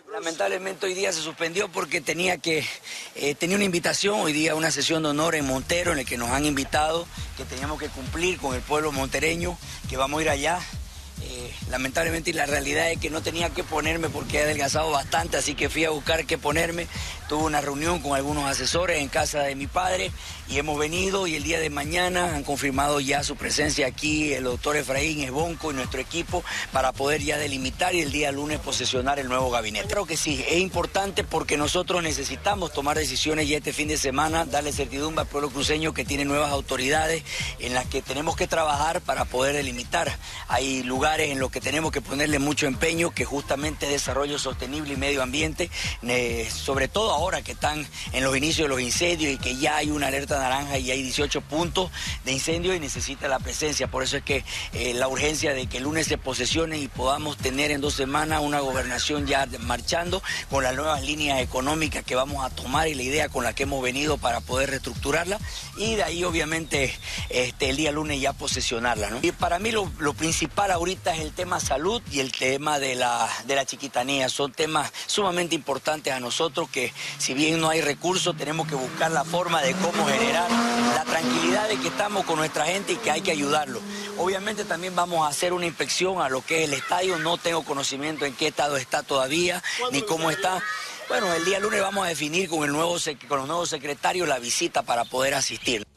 Lamentablemente hoy día se suspendió porque tenía una invitación hoy día, una sesión de honor en Montero en el que nos han invitado, que teníamos que cumplir con el pueblo montereño, que vamos a ir allá. Lamentablemente la realidad es que no tenía que ponerme porque he adelgazado bastante, así que fui a buscar qué ponerme. Tuve una reunión con algunos asesores en casa de mi padre y hemos venido, y el día de mañana han confirmado ya su presencia aquí el doctor Efraín Esbonco y nuestro equipo para poder ya delimitar y el día lunes posesionar el nuevo gabinete. Creo que sí, es importante porque nosotros necesitamos tomar decisiones ya este fin de semana, darle certidumbre al pueblo cruceño que tiene nuevas autoridades en las que tenemos que trabajar para poder delimitar. Hay lugares en los que tenemos que ponerle mucho empeño, que justamente desarrollo sostenible y medio ambiente, sobre todo ahora que están en los inicios de los incendios y que ya hay una alerta naranja y hay 18 puntos de incendio y necesita la presencia. Por eso es que la urgencia de que el lunes se posesione y podamos tener en 2 semanas una gobernación ya marchando con las nuevas líneas económicas que vamos a tomar y la idea con la que hemos venido para poder reestructurarla, y de ahí obviamente el día lunes ya posesionarla, ¿no? Y para mí lo principal ahorita es el tema salud y el tema de la chiquitanía. Son temas sumamente importantes a nosotros que, si bien no hay recursos, tenemos que buscar la forma de cómo generar la tranquilidad de que estamos con nuestra gente y que hay que ayudarlo. Obviamente también vamos a hacer una inspección a lo que es el estadio. No tengo conocimiento en qué estado está todavía, ni cómo está. Bueno, el día lunes vamos a definir con los nuevos secretarios la visita para poder asistir.